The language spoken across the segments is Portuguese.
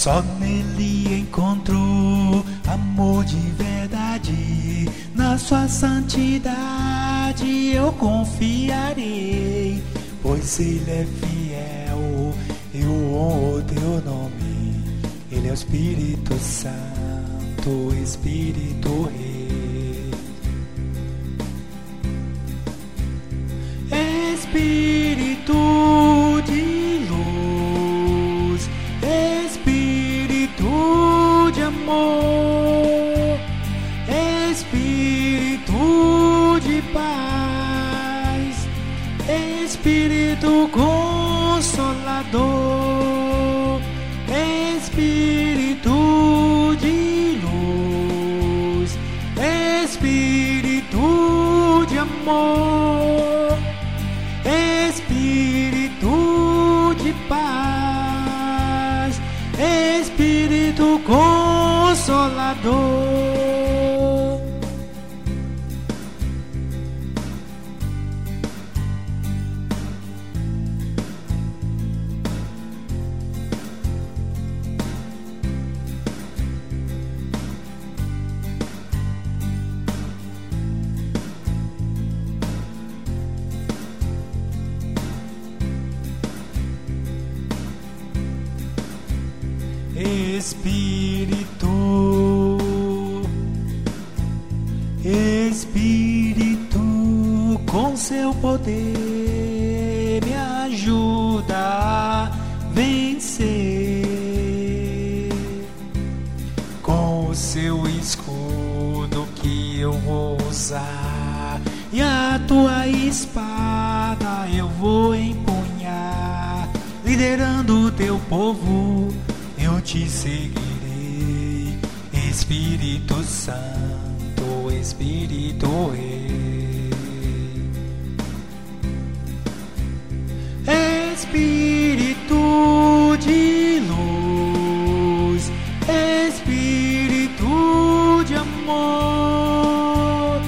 Só nele encontrou amor de verdade. Na sua santidade eu confiarei, pois ele é fiel. Eu honro teu nome. Ele é o Espírito Santo, Espírito Rei. Espírito de luz, Espírito de amor, Espírito de paz, Espírito Consolador, Espírito de luz, Espírito de amor, Espírito de paz, Espírito Consolador. Espírito, com seu poder me ajuda a vencer. Com o seu escudo que eu vou usar e a tua espada eu vou empunhar, liderando o teu povo eu te seguirei. Espírito Santo, Espírito Rei. Espírito de luz, Espírito de amor,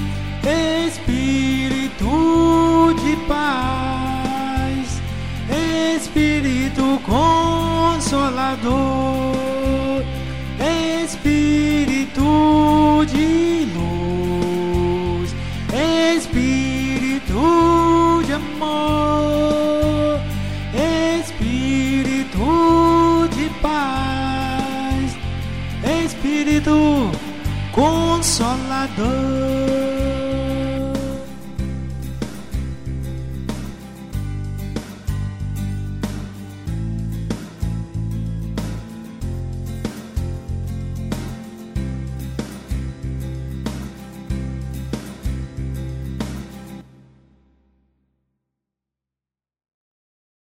Espírito de paz, Espírito Consolador, Espírito de luz, Espírito de amor, Espírito de paz, Espírito Consolador.